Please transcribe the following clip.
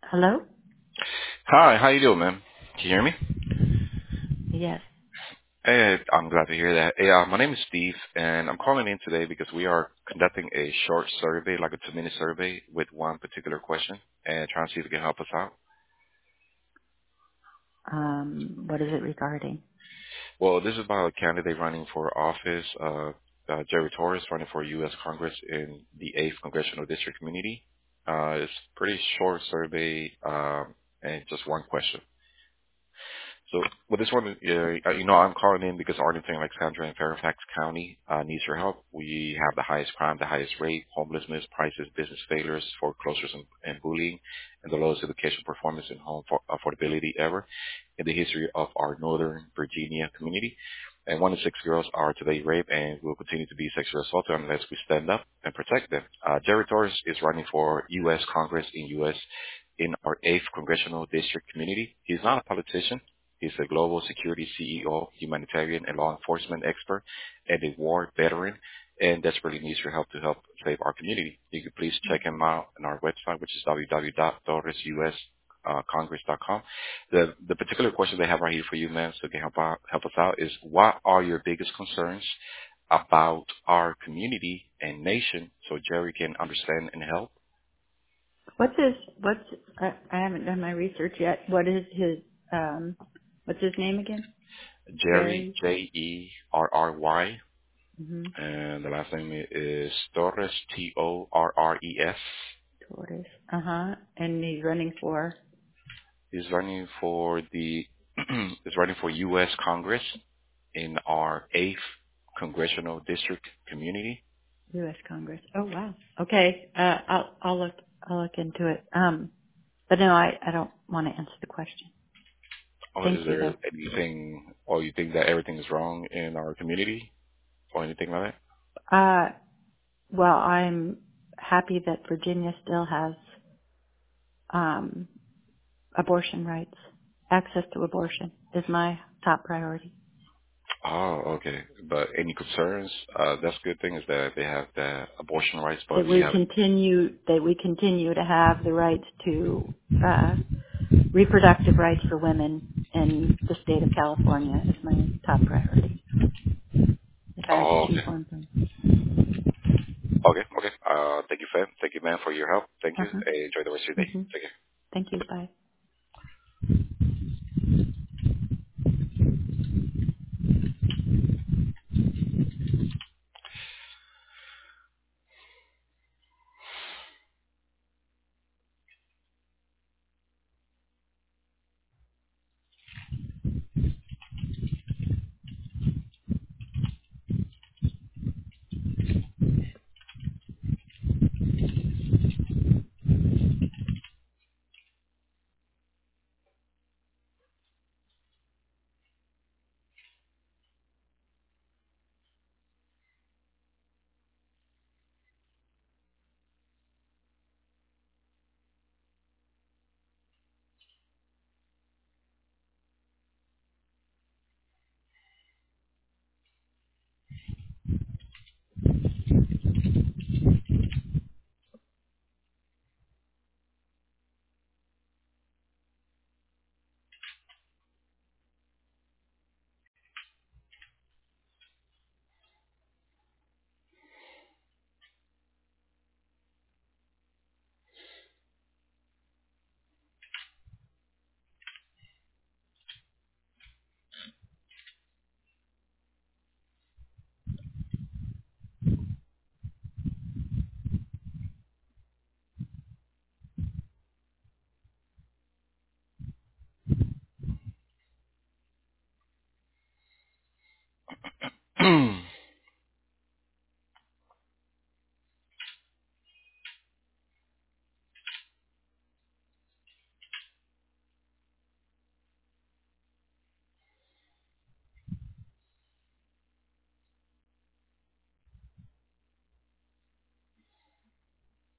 Hello? Hi, how you doing, man? Can you hear me? Yes. Hey, I'm glad to hear that. Hey, my name is Steve, and I'm calling in today because we are conducting a short survey, like a 2-minute survey, with one particular question, and trying to see if it can help us out. What is it regarding? Well, this is about a candidate running for office, Jerry Torres, running for U.S. Congress in the 8th Congressional District Community. It's pretty short survey, and just one question. So with this one, I'm calling in because Arlington, Alexandria, and Fairfax County needs your help. We have the highest crime, the highest rate, homelessness, prices, business failures, foreclosures, and bullying, and the lowest education performance and home affordability ever in the history of our Northern Virginia community. And 1 in 6 girls are today raped and will continue to be sexually assaulted unless we stand up and protect them. Jerry Torres is running for U.S. Congress in our 8th Congressional District community. He's not a politician. He's a global security CEO, humanitarian and law enforcement expert, and a war veteran, and desperately needs your help to help save our community. You can please check him out on our website, which is www.torresuscongress.com. The particular question they have right here for you, man, so you can help us out, is what are your biggest concerns about our community and nation, so Jerry can understand and help? I haven't done my research yet. What's his name again? Jerry, Jerry? Jerry, Mm-hmm. and the last name is Torres, Torres. Torres. Uh-huh. And he's running for He's running for the is running for U.S. Congress in our 8th congressional district community. U.S. Congress. Oh, wow. Okay. I'll look into it. But no, I don't want to answer the question. Or Thank is you there though. anything, or you think that everything is wrong in our community, or anything like that? Uh, well, I'm happy that Virginia still has, um, abortion rights. Access to abortion is my top priority. Oh, okay. But any concerns? That's a good thing is that they have the abortion rights, but That we have. we continue to have the rights to reproductive rights for women in the state of California is my top priority. If I had to Oh, choose okay. one thing. Okay, okay. Thank you, fam. Thank you, man, for your help. Thank Uh you. huh. Enjoy the rest of your day. Mhm. Take care. Thank you. Bye.